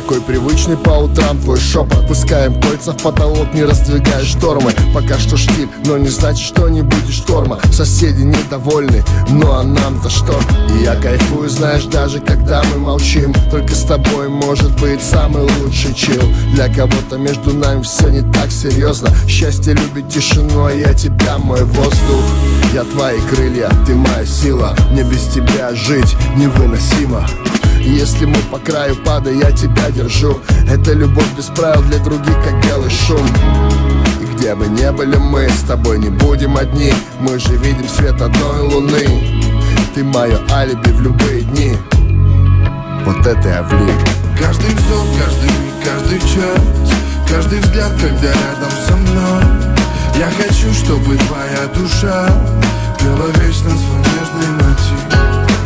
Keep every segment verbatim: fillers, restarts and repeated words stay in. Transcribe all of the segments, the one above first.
такой привычный по утрам твой шепот. Пускаем кольца в потолок, не раздвигая штормы. Пока что штиль, но не значит, что не будет шторма. Соседи недовольны, ну а нам-то что? И я кайфую, знаешь, даже когда мы молчим. Только с тобой может быть самый лучший чил. Для кого-то между нами все не так серьезно. Счастье любит тишину, а я тебя, мой воздух. Я твои крылья, ты моя сила. Мне без тебя жить невыносимо. Если мы по краю пада, я тебя держу. Это любовь без правил для других, как белый шум. И где бы не были мы, с тобой не будем одни. Мы же видим свет одной луны. Ты мое алиби в любые дни. Вот это я влип. Каждый вздох, каждый миг, каждый час, каждый взгляд, когда рядом со мной. Я хочу, чтобы твоя душа пела вечно свой нежный мотив.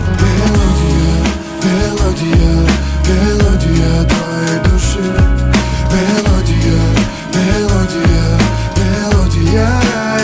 Мелодия, мелодия твоей души. Мелодия, мелодия, мелодия.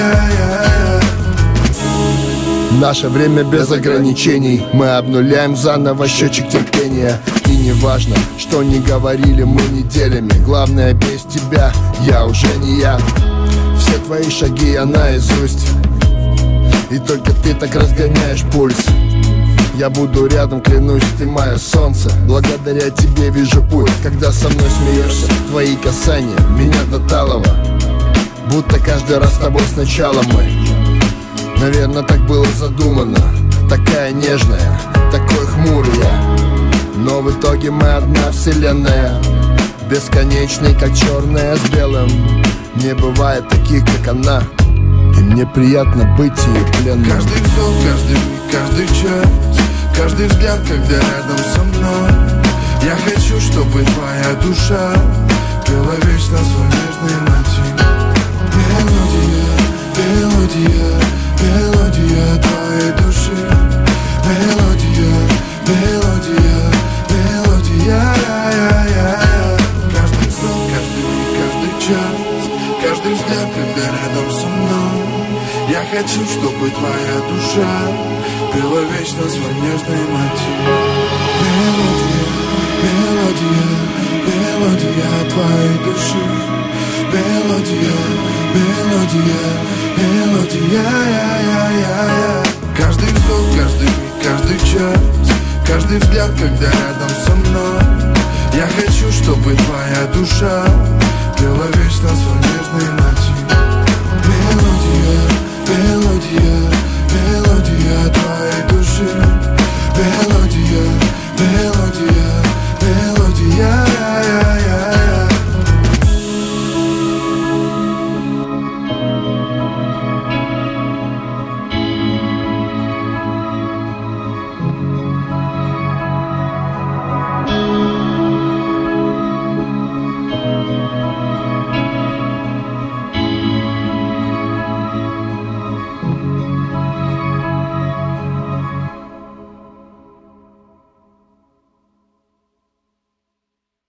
Наше время без ограничений. Мы обнуляем заново счетчик терпения. И не важно, что не говорили мы неделями. Главное, без тебя я уже не я. Все твои шаги я наизусть. И только ты так разгоняешь пульс. Я буду рядом, клянусь, ты мое солнце. Благодаря тебе вижу путь, когда со мной смеешься. Твои касания меня до талого, будто каждый раз с тобой сначала мы. Наверное, так было задумано. Такая нежная, такой хмурый я. Но в итоге мы одна вселенная, бесконечный, как черное с белым. Не бывает таких, как она. И мне приятно быть ее пленным. Каждый вздох, каждый миг, каждый час, каждый взгляд, когда рядом со мной. Я хочу, чтобы твоя душа пела вечно свой нежный мотив. Мелодия, мелодия, мелодия твоей души. Мелодия, мелодия, мелодия. Каждый вздох, каждый миг, каждый час, каждый взгляд, когда рядом со мной. Я хочу, чтобы твоя душа пела вечно свой нежный мотив. Мелодия, мелодия, мелодия твоей души. Мелодия, мелодия, мелодия. Каждый вздох, каждый миг, каждый час, каждый взгляд, когда рядом со мной. Я хочу, чтобы твоя душа пела вечно свой нежный мотив.